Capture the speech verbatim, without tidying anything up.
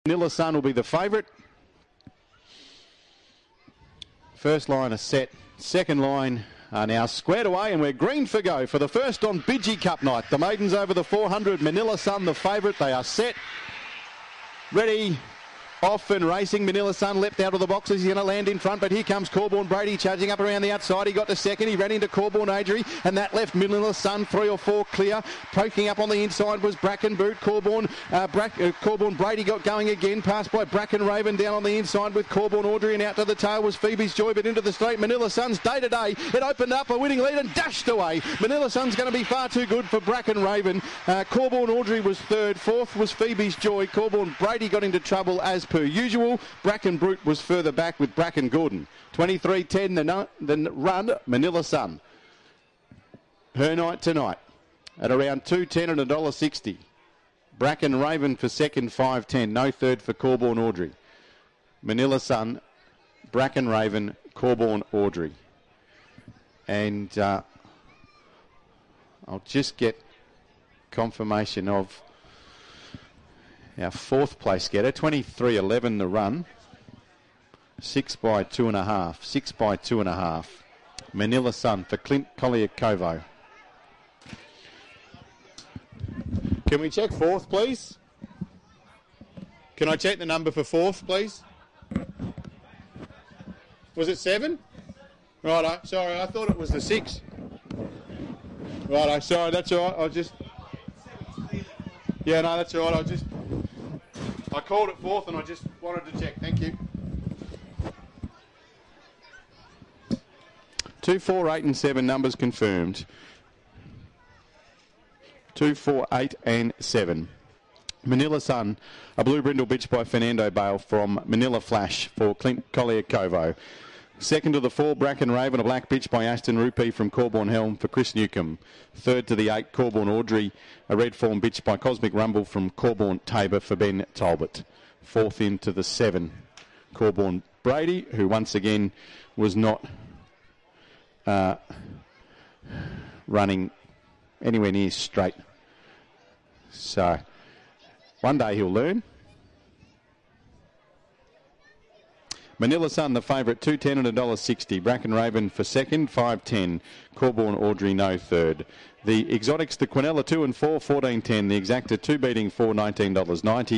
Manila Sun will be the favourite. First line is set. Second line are now squared away, and we're green for go for the first on Bidgie Cup night. The maidens over the four hundred. Manila Sun, the favourite. They are set. Ready. Off and racing. Manila Sun leapt out of the boxes. He's going to land in front, but here comes Corborn Brady charging up around the outside. He got to second. He ran into Corborn Adri, and that left Manila Sun three or four clear. Poking up on the inside was Bracken Boot. Corborn, uh, Brack, uh, Corborn Brady got going again. Passed by Bracken Raven down on the inside with Corborn Audrey, and out to the tail was Phoebe's Joy, but into the straight. Manila Sun's day to day. It opened up a winning lead and dashed away. Manila Sun's going to be far too good for Bracken Raven. Uh, Corborn Audrey was third. Fourth was Phoebe's Joy. Corborn Brady got into trouble as per usual. Bracken Brute was further back with Bracken Gordon. twenty-three ten the, no, the run, Manila Sun. Her night tonight at around two ten and one dollar sixty. Bracken Raven for second, five ten. No third for Corborn Audrey. Manila Sun, Bracken Raven, Corborn Audrey. And uh, I'll just get confirmation of our fourth place getter. Twenty-three eleven the run. Six by two and a half. Six by two and a half. Manila Sun for Clint Collier-Covo. Can we check fourth, please? Can I check the number for fourth, please? Was it seven? Righto. Sorry, I thought it was the six. Righto. Sorry, that's all right. I just... Yeah, no, that's all right. I just... I called it fourth and I just wanted to check. Thank you. Two, four, eight and seven numbers confirmed. Two, four, eight and seven. Manila Sun, a blue brindle bitch by Fernando Bale from Manila Flash for Clint Collier-Covo. Second to the four, Bracken Raven, a black bitch by Aston Rupee from Corborn Helm for Chris Newcomb. Third to the eight, Corborn Audrey, a red form bitch by Cosmic Rumble from Corborn Tabor for Ben Talbot. Fourth into the seven, Corborn Brady, who once again was not uh, running anywhere near straight. So one day he'll learn. Manila Sun, the favourite, two ten and one dollar sixty. Bracken Raven for second, five ten. Corborn Audrey, no third. The exotics, the Quinella two and four, fourteen ten. The exacta two beating four, nineteen dollars ninety.